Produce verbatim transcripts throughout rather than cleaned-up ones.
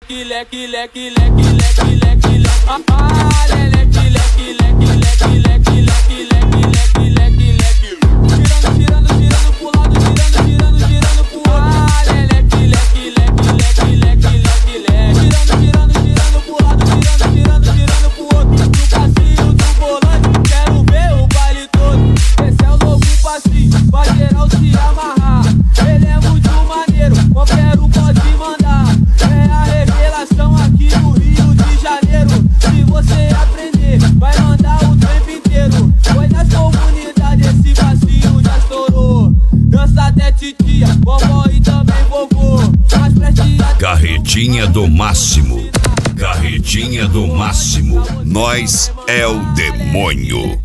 leque, leque, leque, leque, leque, leque, leque, ah, leque, leque, leque, leque, leque, leque, leque, leque, leque, girando, girando, girando pro lado, girando, girando, girando pro outro, ah, leque, leque, leque, leque, leque, leque, leque, girando, girando, girando pro lado, girando, girando, girando pro outro, no passinho do volante, quero ver o baile todo, esse é o novo passinho, pra geral se amarrar, ele é muito maneiro, qualquer um pode mandar, é a revelação aqui no Rio de Janeiro, se você aprender, vai mandar o tempo inteiro, foi nas comunidades, esse passinho já estourou, dança até titia, vovó e também vovô, mas preste atenção. Carretinha do Máximo, Carretinha do Máximo, nós é o demônio.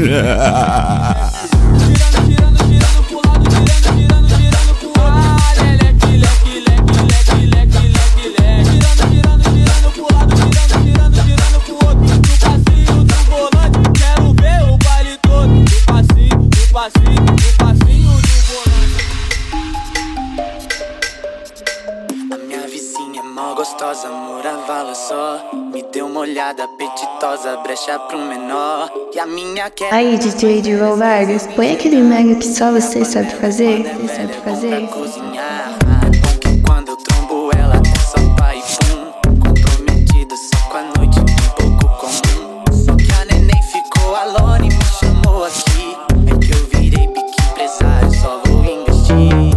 Gostosa, morava lá só. Me deu uma olhada apetitosa, brecha pro menor. E a minha quer. Aí, D J Dival Vargas, põe aquele mega que só você sabe fazer. Você sabe fazer. Cozinhar. Bom que quando eu trombo ela até só pai pum. Comprometida só com a noite, um pouco comum. Só que a neném ficou alone e me chamou aqui. É que eu virei pique empresário, só vou investir.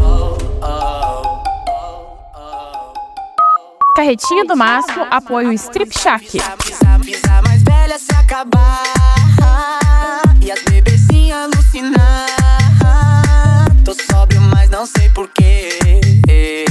Carretinha do Máximo, apoio Strip Shack. Pisa, pisa mais velha se acabar e as bebezinhas alucinar. Tô sóbrio, mas não sei porquê.